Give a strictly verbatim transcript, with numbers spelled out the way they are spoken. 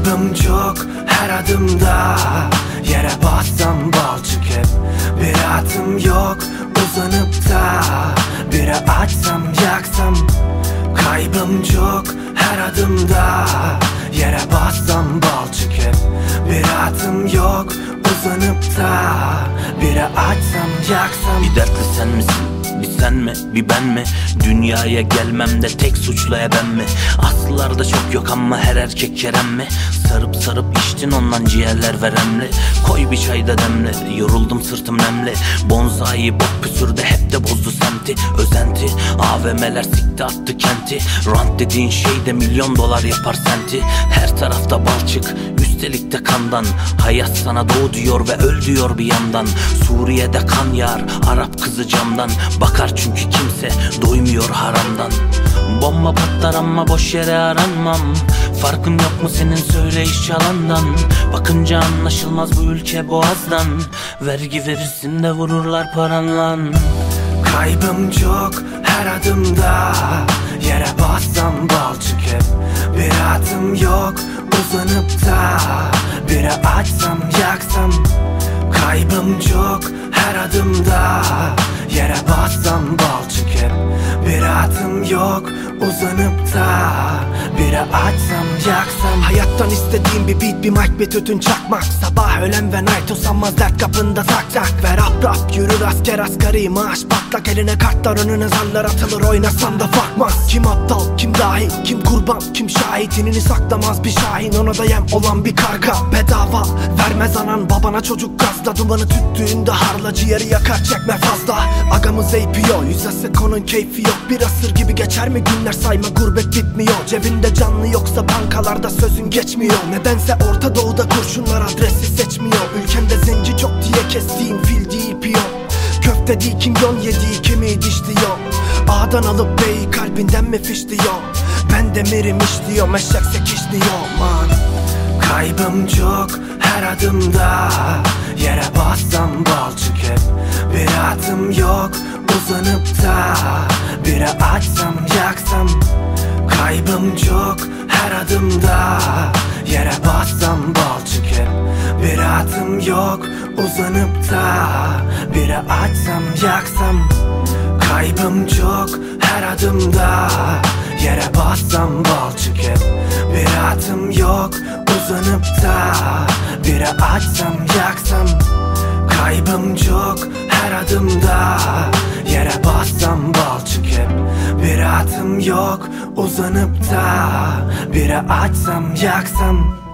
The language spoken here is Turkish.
Kaybım çok her adımda, yere bassam balçık hep. Bir atım yok uzanıp da, biri açsam yaksam. Kaybım çok her adımda, yere bassam balçık hep. Bir atım yok uzanıp da, biri açsam yaksam. Bir dertli sen misin? Bir sen mi? Bir ben mi? Dünyaya gelmemde tek suçlu ben mi? Aslılarda çok yok ama her erkek Kerem mi? Sarıp sarıp içtin ondan ciğerler veremli. Koy bir çayda demle, yoruldum sırtım nemli. Bonzai bok püsürde hep de bozdu semti. Özenti, A V M'ler sikti attı kenti. Rant dediğin şey de milyon dolar yapar senti. Her tarafta balçık, üstelik de kandan. Hayat sana doğ diyor ve öl diyor bir yandan. Suriye'de kan yağar, Arap kızı camdan. Bakar çünkü kimse doymuyor haramdan. Bomba patlar ama boş yere aranmam. Farkın yok mu senin söyleyiş çalandan? Bakınca anlaşılmaz bu ülke boğazdan. Vergi verirsin de vururlar paranla. Kaybım çok her adımda, yere bassam balçık hep. Bir atım yok uzanıp da, biri açsam yaksam. Kaybım çok her adımda, yere bassam balçık hep. Bir atım yok uzanıp da, biri açsam yaksam. Hayattan istediğim bir beat, bir mic, bir tütün çakmak. Sabah öğlen ve night usanmaz dert kapında tak tak. Ver rap rap yürür asker asgari maaş patlak. Eline kartlar önüne zarlar atılır, oynasam da farkmaz. Kim aptal kim dahil, kim kurban kim şahit. İnini saklamaz bir şahin, ona da yem olan bir karga. Bedava vermez anan babana çocuk gazla. Dumanı tüttüğünde harla ciğeri yakar çekme fazla. Agamız A P O, yüze sık onun keyfi yok. Bir asır gibi geçer mi günler sayma, gurbet bitmiyor. Cebinde canlı yoksa bankalarda sözün geçmiyor. Nedense Orta Doğu'da kurşunlar adresi seçmiyor. Ülkemde zenci çok diye kestiğim fil değil piyon. Köfte değil kimyon yediği kemiği dişliyor. A'dan alıp B'yi kalbinden mi fişliyor? Ben demirim işliyor, eşek sekişliyor man. Kaybım çok her adımda, yere bassam balçık hep. Bir atım yok uzanıp da, biri açsam yaksam. Kaybım çok her adımda, yere bassam balçık hep. Bir atım yok uzanıp da, biri açsam yaksam. Kaybım çok her adımda, yere bassam balçık hep. Bir atım yok uzanıp da, biri açsam yaksam. Kaybım çok her adımda, yere bassam balçık hep. Bir atım yok uzanıp da, biri açsam yaksam.